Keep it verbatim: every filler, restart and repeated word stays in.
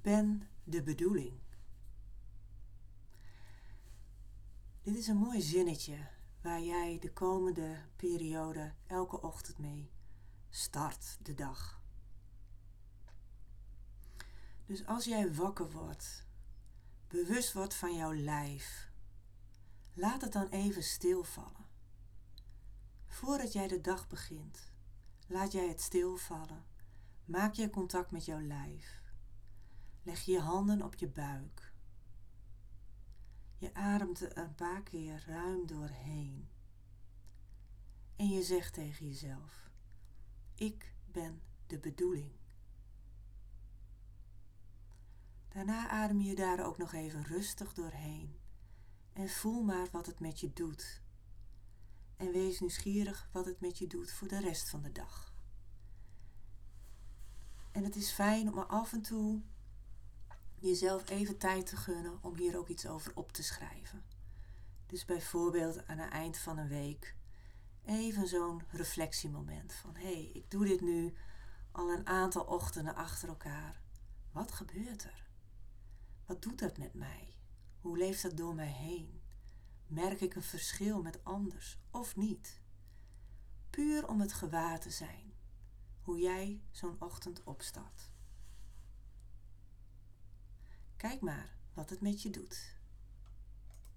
ben de bedoeling. Dit is een mooi zinnetje waar jij de komende periode elke ochtend mee start de dag. Dus als jij wakker wordt, bewust wordt van jouw lijf, laat het dan even stilvallen. Voordat jij de dag begint, laat jij het stilvallen. Maak je contact met jouw lijf. Leg je handen op je buik. Je ademt er een paar keer ruim doorheen. En je zegt tegen jezelf: ik ben de bedoeling. Daarna adem je daar ook nog even rustig doorheen. En voel maar wat het met je doet. En wees nieuwsgierig wat het met je doet voor de rest van de dag. En het is fijn om af en toe jezelf even tijd te gunnen om hier ook iets over op te schrijven. Dus bijvoorbeeld aan het eind van een week even zo'n reflectiemoment van: hé, hey, ik doe dit nu al een aantal ochtenden achter elkaar. Wat gebeurt er? Wat doet dat met mij? Hoe leeft dat door mij heen? Merk ik een verschil met anders of niet? Puur om het gewaar te zijn, hoe jij zo'n ochtend opstart. Kijk maar wat het met je doet.